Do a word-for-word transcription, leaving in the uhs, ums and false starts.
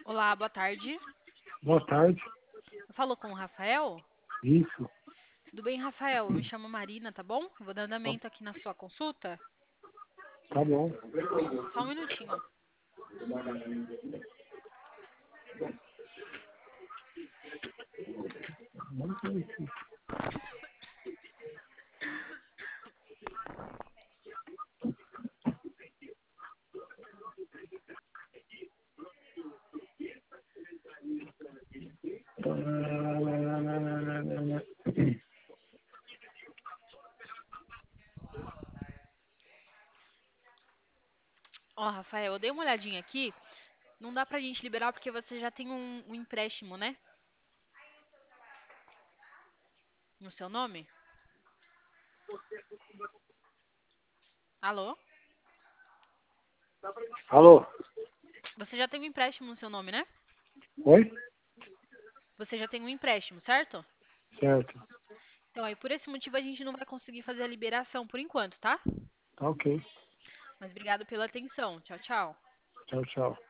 Olá, boa tarde. Boa tarde. Eu falo com o Rafael? Isso, Tudo bem, Rafael? Eu me chamo Marina, tá bom? Eu vou dar tá, andamento aqui na sua consulta. tá bom. Só um minutinho. Ó, Rafael, eu dei uma olhadinha aqui. Não dá pra gente liberar porque você já tem um, um empréstimo, né? No seu nome? Alô? Alô? Você já tem um empréstimo no seu nome, né? Oi? Você já tem um empréstimo, certo? Certo. Então, aí por esse motivo a gente não vai conseguir fazer a liberação por enquanto, tá? Tá ok. Mas obrigado pela atenção. Tchau, tchau. Tchau, tchau.